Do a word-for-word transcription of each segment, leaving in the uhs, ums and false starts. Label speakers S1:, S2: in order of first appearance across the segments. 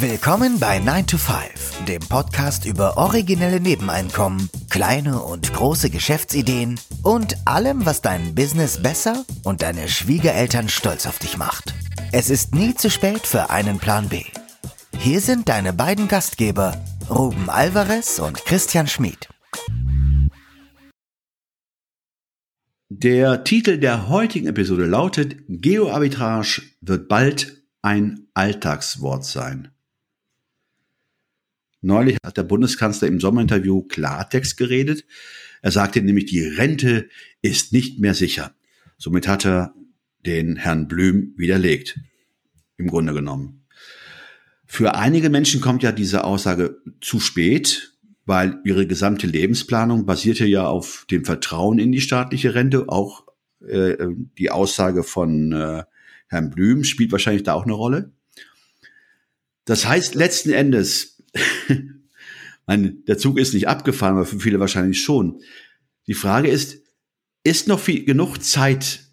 S1: Willkommen bei nine to five, dem Podcast über originelle Nebeneinkommen, kleine und große Geschäftsideen und allem, was dein Business besser und deine Schwiegereltern stolz auf dich macht. Es ist nie zu spät für einen Plan B. Hier sind deine beiden Gastgeber, Ruben Alvarez und Christian Schmid.
S2: Der Titel der heutigen Episode lautet: Geoarbitrage wird bald ein Alltagswort sein. Neulich hat der Bundeskanzler im Sommerinterview Klartext geredet. Er sagte nämlich, die Rente ist nicht mehr sicher. Somit hat er den Herrn Blüm widerlegt, im Grunde genommen. Für einige Menschen kommt ja diese Aussage zu spät, weil ihre gesamte Lebensplanung basierte ja auf dem Vertrauen in die staatliche Rente. Auch äh, die Aussage von äh, Herrn Blüm spielt wahrscheinlich da auch eine Rolle. Das heißt letzten Endes, der Zug ist nicht abgefahren, aber für viele wahrscheinlich schon. Die Frage ist, ist noch viel, genug Zeit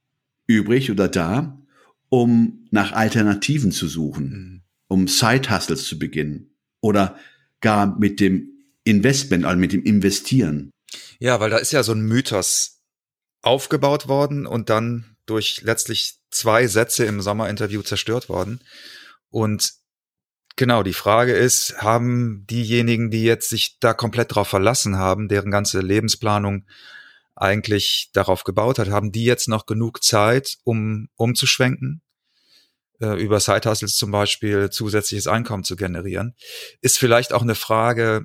S2: übrig oder da, um nach Alternativen zu suchen, mhm. um Side-Hustles zu beginnen oder gar mit dem Investment, also mit dem Investieren?
S3: Ja, weil da ist ja so ein Mythos aufgebaut worden und dann durch letztlich zwei Sätze im Sommerinterview zerstört worden. Und genau, die Frage ist, haben diejenigen, die jetzt sich da komplett drauf verlassen haben, deren ganze Lebensplanung eigentlich darauf gebaut hat, haben die jetzt noch genug Zeit, um umzuschwenken, äh, über Side-Hustles zum Beispiel zusätzliches Einkommen zu generieren? Ist vielleicht auch eine Frage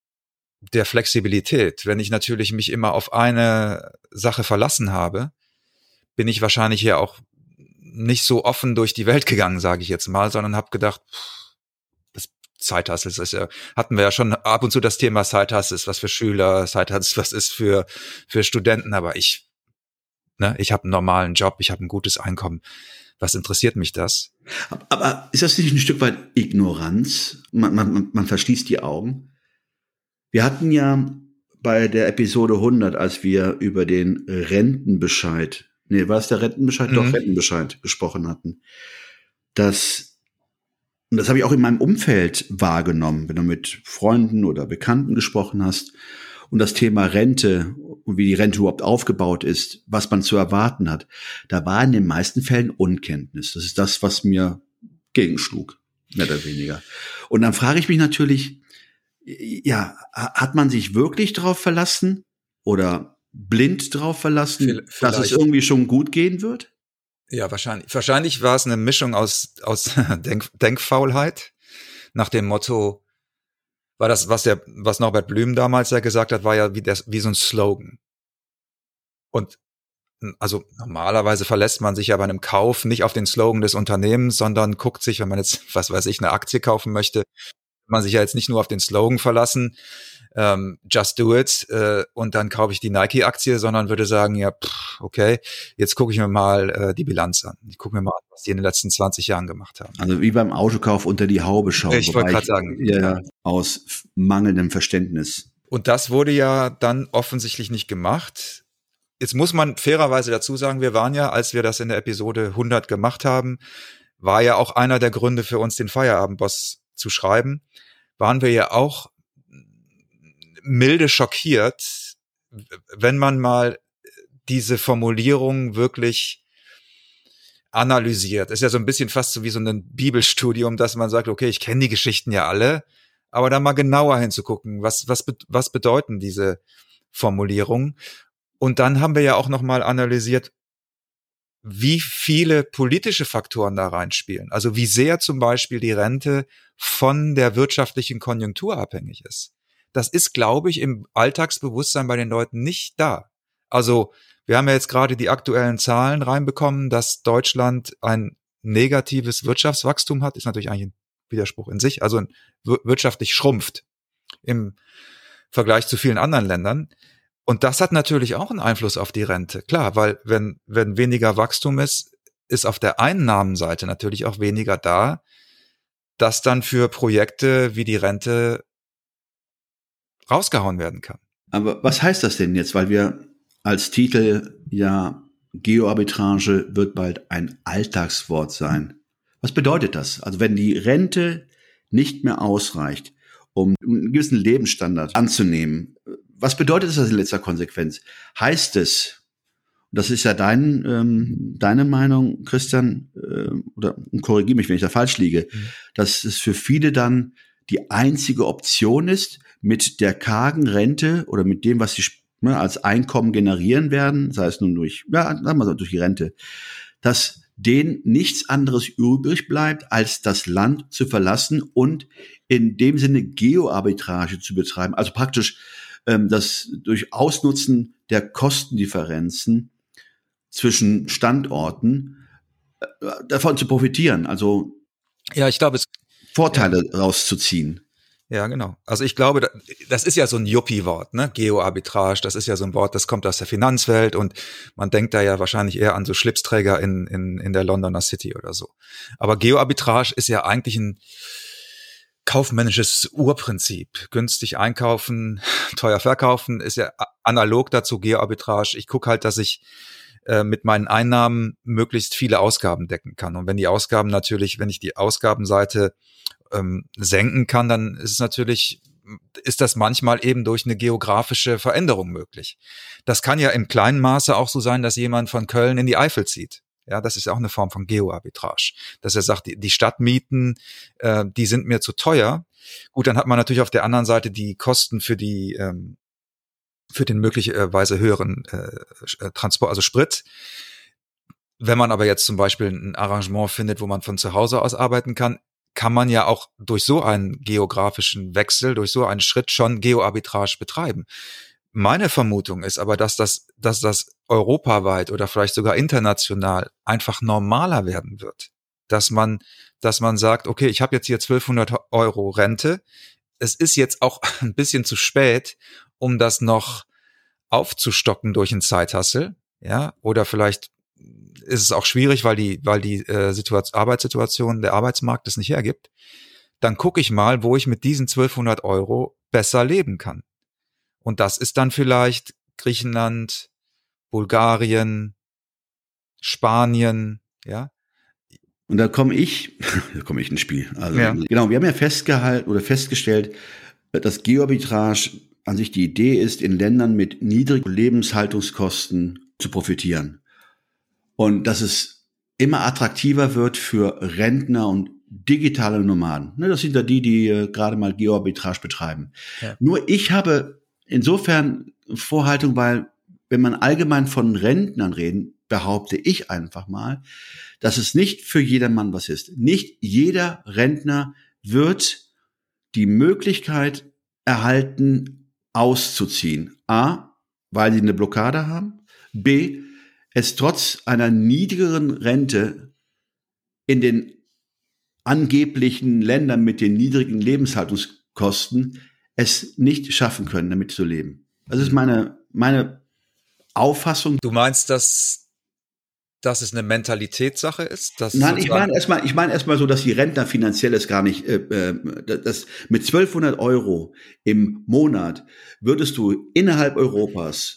S3: der Flexibilität. Wenn ich natürlich mich immer auf eine Sache verlassen habe, bin ich wahrscheinlich hier auch nicht so offen durch die Welt gegangen, sage ich jetzt mal, sondern habe gedacht, pff, Side-Hustles ist ja, hatten wir ja schon ab und zu das Thema Side-Hustles, was für Schüler, Side-Hustles, was ist für für Studenten, aber ich, ne, ich habe einen normalen Job, ich habe ein gutes Einkommen. Was interessiert mich das?
S2: Aber ist das nicht ein Stück weit Ignoranz? Man, man, man verschließt die Augen. Wir hatten ja bei der Episode hundert, als wir über den Rentenbescheid, nee, war es der Rentenbescheid? Mhm. Doch, Rentenbescheid gesprochen hatten, dass Und das habe ich auch in meinem Umfeld wahrgenommen, wenn du mit Freunden oder Bekannten gesprochen hast und das Thema Rente und wie die Rente überhaupt aufgebaut ist, was man zu erwarten hat. Da war in den meisten Fällen Unkenntnis. Das ist das, was mir gegenschlug, mehr oder weniger. Und dann frage ich mich natürlich, ja, hat man sich wirklich drauf verlassen oder blind drauf verlassen, Vielleicht. dass es irgendwie schon gut gehen wird?
S3: Ja, wahrscheinlich. Wahrscheinlich war es eine Mischung aus aus Denk, Denkfaulheit nach dem Motto, war das, was der, was Norbert Blüm damals ja gesagt hat, war ja wie das, wie so ein Slogan. Und also normalerweise verlässt man sich ja bei einem Kauf nicht auf den Slogan des Unternehmens, sondern guckt sich, wenn man jetzt, was weiß ich, eine Aktie kaufen möchte, man sich ja jetzt nicht nur auf den Slogan verlassen, ähm, just do it, äh, und dann kaufe ich die Nike-Aktie, sondern würde sagen, ja, pff, okay, jetzt gucke ich mir mal äh, die Bilanz an. Ich gucke mir mal an, was die in den letzten zwanzig Jahren gemacht haben.
S2: Also wie beim Autokauf unter die Haube schauen.
S3: Ich wollte gerade sagen.
S2: Ja, aus mangelndem Verständnis.
S3: Und das wurde ja dann offensichtlich nicht gemacht. Jetzt muss man fairerweise dazu sagen, wir waren ja, als wir das in der Episode hundert gemacht haben, war ja auch einer der Gründe für uns, den Feierabendboss zu schreiben, waren wir ja auch milde schockiert, wenn man mal diese Formulierung wirklich analysiert. Ist ja so ein bisschen fast so wie so ein Bibelstudium, dass man sagt, okay, ich kenne die Geschichten ja alle, aber da mal genauer hinzugucken, was was was bedeuten diese Formulierungen? Und dann haben wir ja auch noch mal analysiert, wie viele politische Faktoren da reinspielen. Also wie sehr zum Beispiel die Rente von der wirtschaftlichen Konjunktur abhängig ist. Das ist, glaube ich, im Alltagsbewusstsein bei den Leuten nicht da. Also wir haben ja jetzt gerade die aktuellen Zahlen reinbekommen, dass Deutschland ein negatives Wirtschaftswachstum hat. Ist natürlich eigentlich ein Widerspruch in sich. Also wirtschaftlich schrumpft im Vergleich zu vielen anderen Ländern. Und das hat natürlich auch einen Einfluss auf die Rente. Klar, weil wenn, wenn weniger Wachstum ist, ist auf der Einnahmenseite natürlich auch weniger da, das dann für Projekte wie die Rente rausgehauen werden kann.
S2: Aber was heißt das denn jetzt? Weil wir als Titel ja Geoarbitrage wird bald ein Alltagswort sein. Was bedeutet das? Also wenn die Rente nicht mehr ausreicht, um einen gewissen Lebensstandard anzunehmen. Was bedeutet das in letzter Konsequenz? Heißt es, das ist ja dein, ähm, deine Meinung, Christian, äh, oder korrigiere mich, wenn ich da falsch liege, mhm. dass es für viele dann die einzige Option ist, mit der kargen Rente oder mit dem, was sie ne, als Einkommen generieren werden, sei es nun durch, ja, sagen wir so, durch die Rente, dass denen nichts anderes übrig bleibt, als das Land zu verlassen und in dem Sinne Geoarbitrage zu betreiben, also praktisch ähm, das durch Ausnutzen der Kostendifferenzen zwischen Standorten äh, davon zu profitieren, also
S3: ja, ich glaube, es
S2: Vorteile ja. rauszuziehen.
S3: Ja, genau. Also ich glaube, das ist ja so ein Yuppie-Wort, ne? Geoarbitrage, das ist ja so ein Wort, das kommt aus der Finanzwelt und man denkt da ja wahrscheinlich eher an so Schlipsträger in in in der Londoner City oder so. Aber Geoarbitrage ist ja eigentlich ein kaufmännisches Urprinzip. Günstig einkaufen, teuer verkaufen ist ja analog dazu Geoarbitrage. Ich gucke halt, dass ich äh, mit meinen Einnahmen möglichst viele Ausgaben decken kann. Und wenn die Ausgaben natürlich, wenn ich die Ausgabenseite ähm, senken kann, dann ist es natürlich, ist das manchmal eben durch eine geografische Veränderung möglich. Das kann ja im kleinen Maße auch so sein, dass jemand von Köln in die Eifel zieht. Ja, das ist auch eine Form von Geoarbitrage. Dass er sagt, die, die Stadtmieten, äh, die sind mir zu teuer. Gut, dann hat man natürlich auf der anderen Seite die Kosten für die, ähm, für den möglicherweise höheren äh, Transport, also Sprit. Wenn man aber jetzt zum Beispiel ein Arrangement findet, wo man von zu Hause aus arbeiten kann, kann man ja auch durch so einen geografischen Wechsel, durch so einen Schritt schon Geoarbitrage betreiben. Meine Vermutung ist aber, dass das, dass das europaweit oder vielleicht sogar international einfach normaler werden wird. Dass man, dass man sagt, okay, ich habe jetzt hier zwölfhundert Euro Rente. Es ist jetzt auch ein bisschen zu spät, um das noch aufzustocken durch einen Zeithassel, ja, oder vielleicht ist es auch schwierig, weil die, weil die äh, Situation, Arbeitssituation, der Arbeitsmarkt es nicht hergibt. Dann gucke ich mal, wo ich mit diesen zwölfhundert Euro besser leben kann. Und das ist dann vielleicht Griechenland, Bulgarien, Spanien, ja.
S2: Und da komme ich, da komme ich ins Spiel. Also
S3: ja.
S2: Genau, wir haben ja festgehalten oder festgestellt, dass Geoarbitrage an sich die Idee ist, in Ländern mit niedrigen Lebenshaltungskosten zu profitieren. Und dass es immer attraktiver wird für Rentner und digitale Nomaden. Das sind ja die, die äh, gerade mal Geoarbitrage betreiben. Ja. Nur ich habe insofern Vorhaltung, weil wenn man allgemein von Rentnern reden, behaupte ich einfach mal, dass es nicht für jedermann was ist. Nicht jeder Rentner wird die Möglichkeit erhalten, auszuziehen. A, weil sie eine Blockade haben. B, es trotz einer niedrigeren Rente in den angeblichen Ländern mit den niedrigen Lebenshaltungskosten es nicht schaffen können, damit zu leben. Das ist meine, meine Auffassung.
S3: Du meinst, dass, dass es eine Mentalitätssache ist? Dass
S2: Nein, ich meine erstmal, ich meine erstmal so, dass die Rentner finanziell es gar nicht, äh, das, mit zwölfhundert Euro im Monat würdest du innerhalb Europas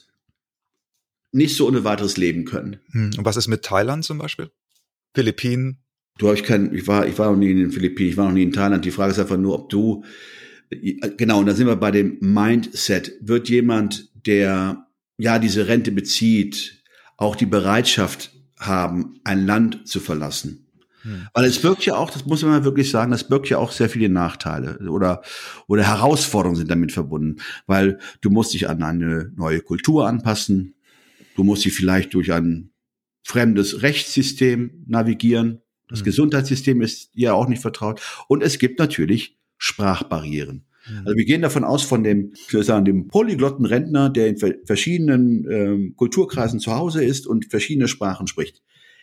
S2: nicht so ohne weiteres leben können.
S3: Hm. Und was ist mit Thailand zum Beispiel? Philippinen?
S2: Du, ich kann, ich war, ich war noch nie in den Philippinen, ich war noch nie in Thailand. Die Frage ist einfach nur, ob du, genau, und da sind wir bei dem Mindset. Wird jemand, der, ja, diese Rente bezieht, auch die Bereitschaft haben, ein Land zu verlassen? Hm. Weil es birgt ja auch, das muss man mal wirklich sagen, das birgt ja auch sehr viele Nachteile oder, oder Herausforderungen sind damit verbunden. Weil du musst dich an eine neue Kultur anpassen. Du musst dich vielleicht durch ein fremdes Rechtssystem navigieren. Das mhm. Gesundheitssystem ist ja auch nicht vertraut. Und es gibt natürlich Sprachbarrieren. Mhm. Also wir gehen davon aus, von dem, ich würde sagen, dem polyglotten Rentner, der in verschiedenen ähm, Kulturkreisen zu Hause ist und verschiedene Sprachen spricht.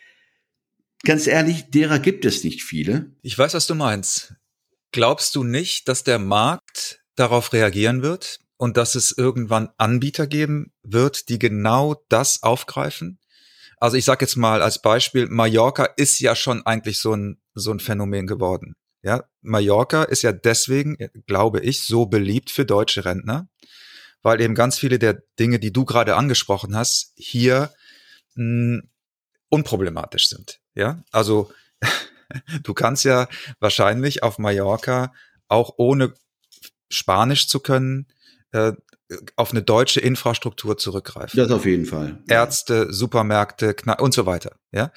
S2: Ganz ehrlich, derer gibt es nicht viele.
S3: Ich weiß, was du meinst. Glaubst du nicht, dass der Markt darauf reagieren wird? Und dass es irgendwann Anbieter geben wird, die genau das aufgreifen? Also ich sage jetzt mal als Beispiel, Mallorca ist ja schon eigentlich so ein so ein Phänomen geworden. Ja, Mallorca ist ja deswegen, glaube ich, so beliebt für deutsche Rentner, weil eben ganz viele der Dinge, die du gerade angesprochen hast, hier mh, unproblematisch sind. Ja, also du kannst ja wahrscheinlich auf Mallorca auch ohne Spanisch zu können, äh, auf eine deutsche Infrastruktur zurückgreifen.
S2: Das auf jeden Fall.
S3: Ärzte, Supermärkte, Kna- und so weiter. Ja.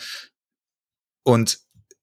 S3: Und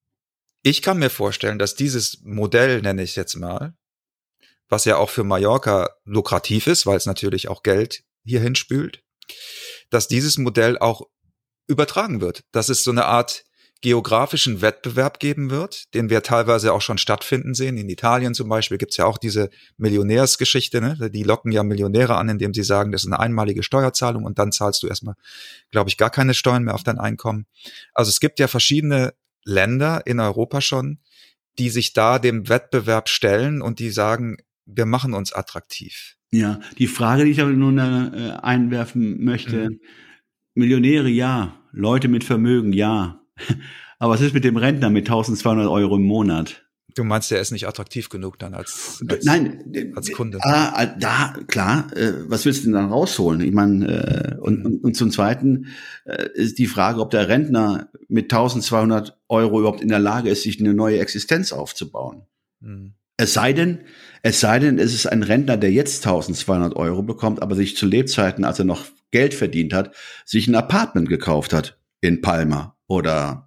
S3: ich kann mir vorstellen, dass dieses Modell, nenne ich jetzt mal, was ja auch für Mallorca lukrativ ist, weil es natürlich auch Geld hierhin spült, dass dieses Modell auch übertragen wird. Dass es so eine Art geografischen Wettbewerb geben wird, den wir teilweise auch schon stattfinden sehen. In Italien zum Beispiel gibt's ja auch diese Millionärsgeschichte, ne? Die locken ja Millionäre an, indem sie sagen, das ist eine einmalige Steuerzahlung und dann zahlst du erstmal, glaube ich, gar keine Steuern mehr auf dein Einkommen. Also es gibt ja verschiedene Länder in Europa schon, die sich da dem Wettbewerb stellen und die sagen, wir machen uns attraktiv.
S2: Ja, die Frage, die ich aber nur äh, einwerfen möchte, mhm. Millionäre, ja, Leute mit Vermögen, ja. Aber was ist mit dem Rentner mit eintausendzweihundert Euro im Monat?
S3: Du meinst, der ist nicht attraktiv genug dann als, als,
S2: Nein,
S3: als Kunde?
S2: Ah, da, klar, äh, was willst du denn dann rausholen? Ich meine, äh, und, und, und zum Zweiten äh, ist die Frage, ob der Rentner mit eintausendzweihundert Euro überhaupt in der Lage ist, sich eine neue Existenz aufzubauen. Mhm. Es sei denn, es sei denn, es ist ein Rentner, der jetzt eintausendzweihundert Euro bekommt, aber sich zu Lebzeiten, als er noch Geld verdient hat, sich ein Apartment gekauft hat in Palma oder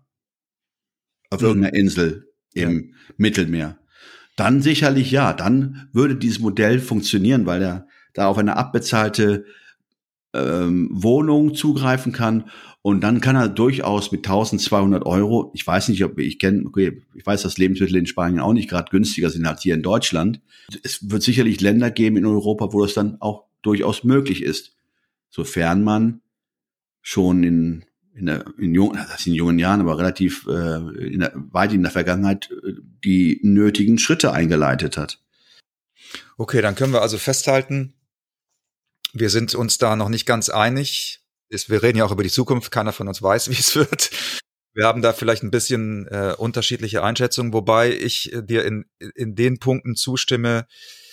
S2: auf mhm. irgendeiner Insel im ja. Mittelmeer. Dann sicherlich ja, dann würde dieses Modell funktionieren, weil er da auf eine abbezahlte ähm, Wohnung zugreifen kann und dann kann er durchaus mit eintausendzweihundert Euro, ich weiß nicht, ob ich kenne, okay, ich weiß, dass Lebensmittel in Spanien auch nicht gerade günstiger sind als hier in Deutschland. Es wird sicherlich Länder geben in Europa, wo das dann auch durchaus möglich ist, sofern man schon in in der in jungen, das in jungen Jahren, aber relativ äh, in der, weit in der Vergangenheit äh, die nötigen Schritte eingeleitet hat.
S3: Okay, dann können wir also festhalten, wir sind uns da noch nicht ganz einig. Ist, wir reden ja auch über die Zukunft, keiner von uns weiß, wie es wird. Wir haben da vielleicht ein bisschen äh, unterschiedliche Einschätzungen, wobei ich äh, dir in in den Punkten zustimme.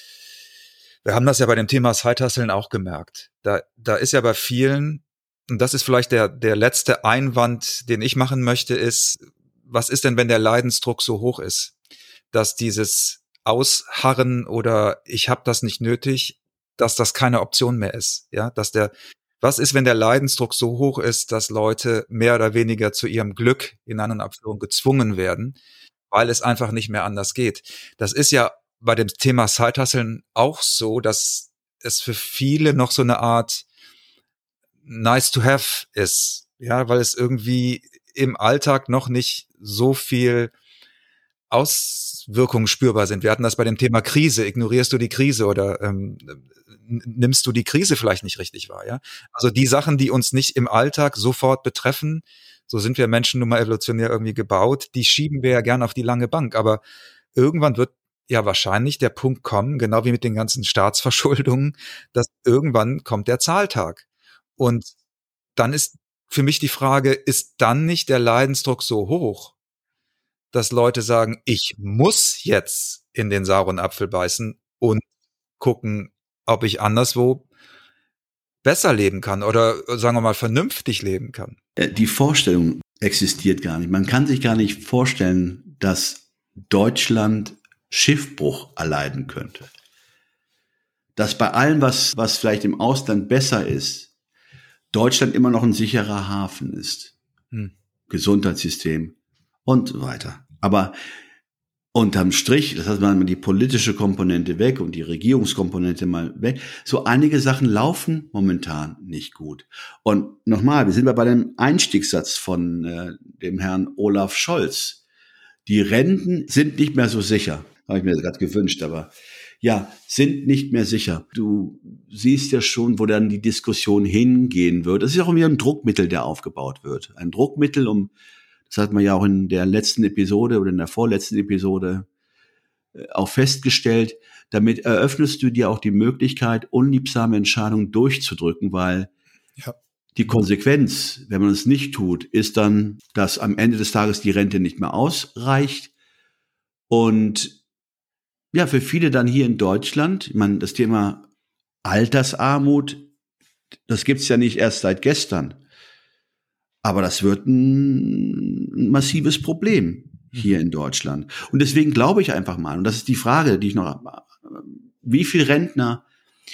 S3: Wir haben das ja bei dem Thema Side-Hustlen auch gemerkt. Da da ist ja bei vielen, und das ist vielleicht der der letzte Einwand, den ich machen möchte, ist, was ist denn, wenn der Leidensdruck so hoch ist, dass dieses Ausharren oder ich habe das nicht nötig, dass das keine Option mehr ist, ja, dass der, was ist, wenn der Leidensdruck so hoch ist, dass Leute mehr oder weniger zu ihrem Glück in anderen Abführungen gezwungen werden, weil es einfach nicht mehr anders geht. Das ist ja bei dem Thema Side-Hustlen auch so, dass es für viele noch so eine Art nice to have ist, ja, weil es irgendwie im Alltag noch nicht so viel Auswirkungen spürbar sind. Wir hatten das bei dem Thema Krise. Ignorierst du die Krise oder ähm, nimmst du die Krise vielleicht nicht richtig wahr, ja? Also die Sachen, die uns nicht im Alltag sofort betreffen, so sind wir Menschen nun mal evolutionär irgendwie gebaut, die schieben wir ja gerne auf die lange Bank. Aber irgendwann wird ja wahrscheinlich der Punkt kommen, genau wie mit den ganzen Staatsverschuldungen, dass irgendwann kommt der Zahltag. Und dann ist für mich die Frage, ist dann nicht der Leidensdruck so hoch, dass Leute sagen, ich muss jetzt in den sauren Apfel beißen und gucken, ob ich anderswo besser leben kann oder, sagen wir mal, vernünftig leben kann.
S2: Die Vorstellung existiert gar nicht. Man kann sich gar nicht vorstellen, dass Deutschland Schiffbruch erleiden könnte. Dass bei allem, was, was vielleicht im Ausland besser ist, Deutschland immer noch ein sicherer Hafen ist. Hm. Gesundheitssystem und so weiter. Aber unterm Strich, das heißt, man mal die politische Komponente weg und die Regierungskomponente mal weg. So einige Sachen laufen momentan nicht gut. Und nochmal, wir sind bei dem Einstiegssatz von äh, dem Herrn Olaf Scholz. Die Renten sind nicht mehr so sicher. Habe ich mir gerade gewünscht, aber ja, sind nicht mehr sicher. Du siehst ja schon, wo dann die Diskussion hingehen wird. Das ist auch wieder ein Druckmittel, der aufgebaut wird. Ein Druckmittel, um, das hat man ja auch in der letzten Episode oder in der vorletzten Episode auch festgestellt, damit eröffnest du dir auch die Möglichkeit, unliebsame Entscheidungen durchzudrücken, weil ja. Die Konsequenz, wenn man es nicht tut, ist dann, dass am Ende des Tages die Rente nicht mehr ausreicht und ja, für viele dann hier in Deutschland, ich meine, das Thema Altersarmut, das gibt's ja nicht erst seit gestern. Aber das wird ein massives Problem. hier in Deutschland. Und deswegen glaube ich einfach mal, und das ist die Frage, die ich noch habe, wie viele Rentner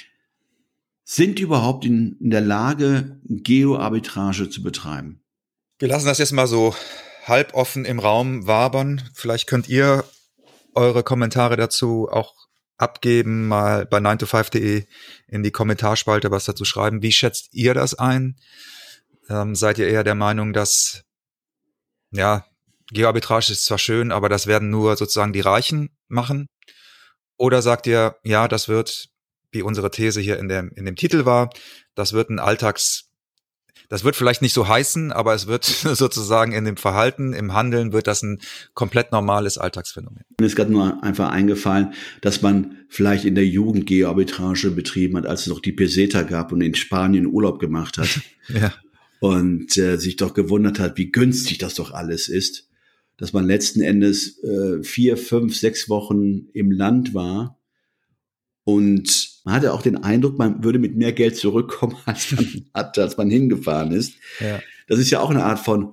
S2: sind überhaupt in, in der Lage, Geo-Arbitrage zu betreiben?
S3: Wir lassen das jetzt mal so halboffen im Raum wabern. Vielleicht könnt ihr eure Kommentare dazu auch abgeben, mal bei nine to five punkt de in die Kommentarspalte was dazu schreiben. Wie schätzt ihr das ein? Ähm, seid ihr eher der Meinung, dass, ja, Geo-Arbitrage ist zwar schön, aber das werden nur sozusagen die Reichen machen? Oder sagt ihr, ja, das wird, wie unsere These hier in dem, in dem Titel war, das wird ein Alltags, das wird vielleicht nicht so heißen, aber es wird sozusagen in dem Verhalten, im Handeln wird das ein komplett normales Alltagsphänomen.
S2: Mir ist gerade nur einfach eingefallen, dass man vielleicht in der Jugend Geo-Arbitrage betrieben hat, als es noch die Peseta gab und in Spanien Urlaub gemacht hat.
S3: Ja.
S2: Und äh, sich doch gewundert hat, wie günstig das doch alles ist. Dass man letzten Endes äh, vier, fünf, sechs Wochen im Land war. Und man hatte auch den Eindruck, man würde mit mehr Geld zurückkommen, als man hatte, als man hingefahren ist. Ja. Das ist ja auch eine Art von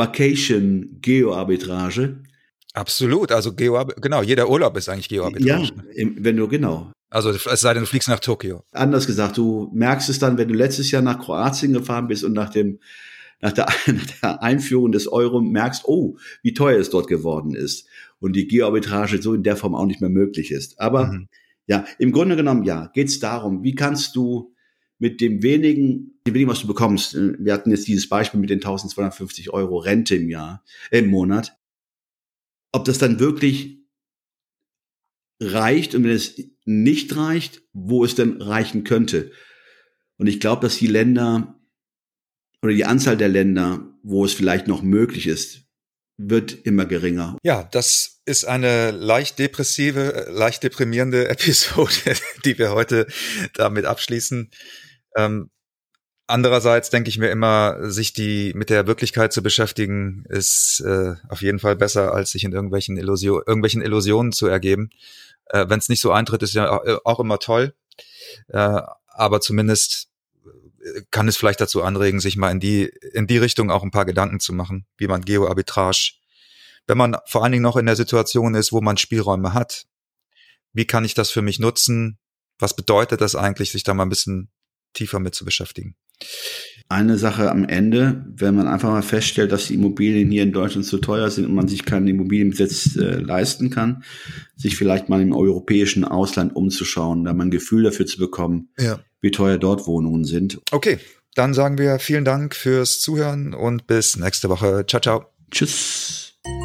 S2: Vacation-Geo-Arbitrage.
S3: Absolut, also Geo, genau, jeder Urlaub ist eigentlich Geo-Arbitrage.
S2: Ja, wenn du, genau.
S3: Also es sei denn, du fliegst nach Tokio.
S2: Anders gesagt, du merkst es dann, wenn du letztes Jahr nach Kroatien gefahren bist und nach dem nach der, nach der Einführung des Euro merkst, oh, wie teuer es dort geworden ist. Und die Geo-Arbitrage so in der Form auch nicht mehr möglich ist. Aber mhm. ja, im Grunde genommen, ja, geht es darum, wie kannst du mit dem wenigen, dem wenigen, was du bekommst, wir hatten jetzt dieses Beispiel mit den eintausendzweihundertfünfzig Euro Rente im Jahr, äh, im Monat, ob das dann wirklich reicht und wenn es nicht reicht, wo es denn reichen könnte. Und ich glaube, dass die Länder oder die Anzahl der Länder, wo es vielleicht noch möglich ist, wird immer geringer.
S3: Ja, das ist eine leicht depressive, leicht deprimierende Episode, die wir heute damit abschließen. Ähm, andererseits denke ich mir immer, sich die mit der Wirklichkeit zu beschäftigen, ist äh, auf jeden Fall besser, als sich in irgendwelchen, Illusio- irgendwelchen Illusionen zu ergeben. Äh, wenn es nicht so eintritt, ist ja auch immer toll. Äh, aber zumindest kann es vielleicht dazu anregen, sich mal in die in die Richtung auch ein paar Gedanken zu machen, wie man Geo-Arbitrage, wenn man vor allen Dingen noch in der Situation ist, wo man Spielräume hat, wie kann ich das für mich nutzen? Was bedeutet das eigentlich, sich da mal ein bisschen tiefer mit zu beschäftigen?
S2: Eine Sache am Ende, wenn man einfach mal feststellt, dass die Immobilien hier in Deutschland zu teuer sind und man sich keinen Immobilienbesitz äh, leisten kann, sich vielleicht mal im europäischen Ausland umzuschauen, da mal ein Gefühl dafür zu bekommen, ja, wie teuer dort Wohnungen sind.
S3: Okay, dann sagen wir vielen Dank fürs Zuhören und bis nächste Woche. Ciao, ciao.
S2: Tschüss.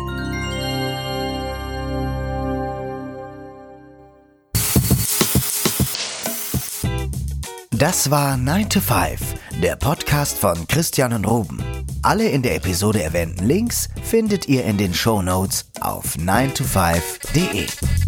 S1: Das war nine to five, der Podcast von Christian und Ruben. Alle in der Episode erwähnten Links findet ihr in den Shownotes auf nine to five punkt de.